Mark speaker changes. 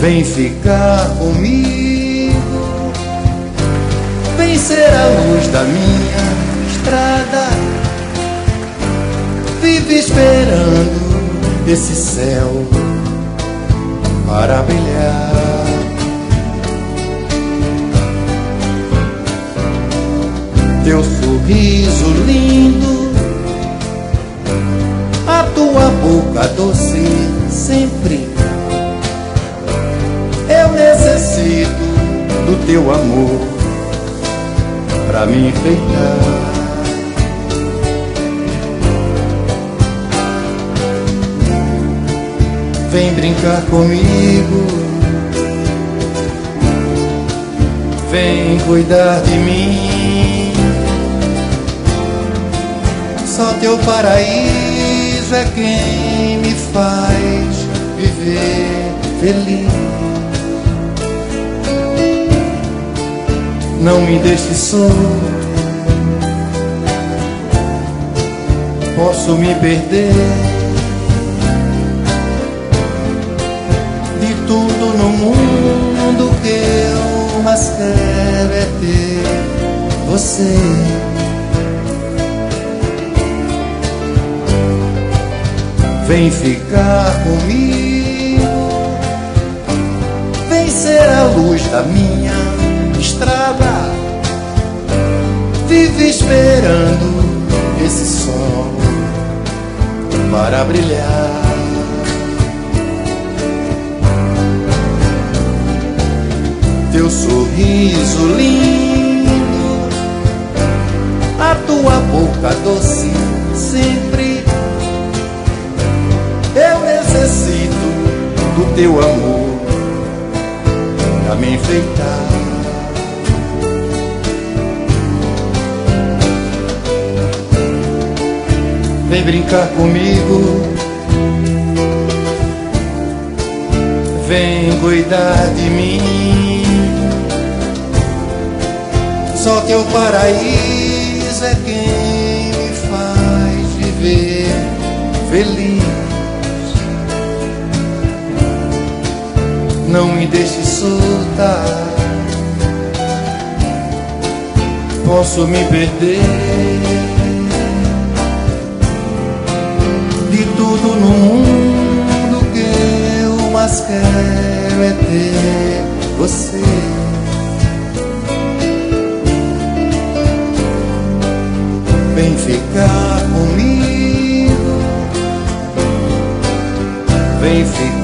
Speaker 1: Vem ficar comigo, vem ser a luz da minha estrada. Vive esperando esse céu para brilhar. Teu sorriso lindo, a tua boca doce sempre. Eu necessito do teu amor pra me enfeitar. Vem brincar comigo, vem cuidar de mim. Só teu paraíso é quem me faz viver feliz. Não me deixe só, posso me perder. De tudo no mundo que eu mais quero é ter você. Vem ficar comigo, vem ser a luz da minha estrada. Vive esperando esse sol para brilhar. Teu sorriso lindo, a tua boca doce sempre. Eu necessito do teu amor pra me enfeitar. Vem brincar comigo, vem cuidar de mim. Só teu paraíso é quem me faz viver feliz. Não me deixe soltar, posso me perder. De tudo no mundo que eu mais quero é ter você. Vem ficar comigo, vem ficar